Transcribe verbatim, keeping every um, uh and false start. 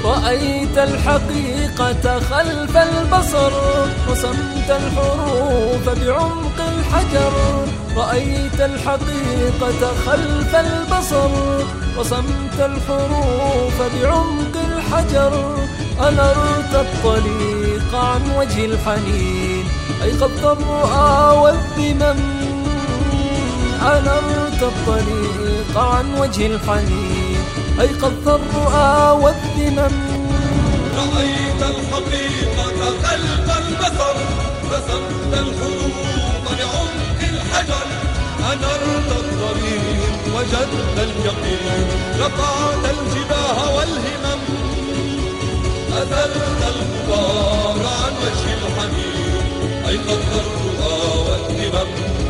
رأيت الحقيقة خلف البصر، رسمت الحروف بعمق الحجر. رأيت الحقيقة خلف البصر، رسمت الحروف بعمق الحجر. أنرت الطريق عن وجه الحنين، أيقظت الرؤى والذمم. أنرت الطريق عن وجه الحنين، أيقظت الرؤى والذمم. رأيت الحقيقة خلف البصر، رسمت الحروف بعمق الحجر. أنرت الطريق وجدت اليقين، رفعت الجباه والهمم. أزلت الغبار عن وجه الحنين، أيقظت الرؤى والذمم.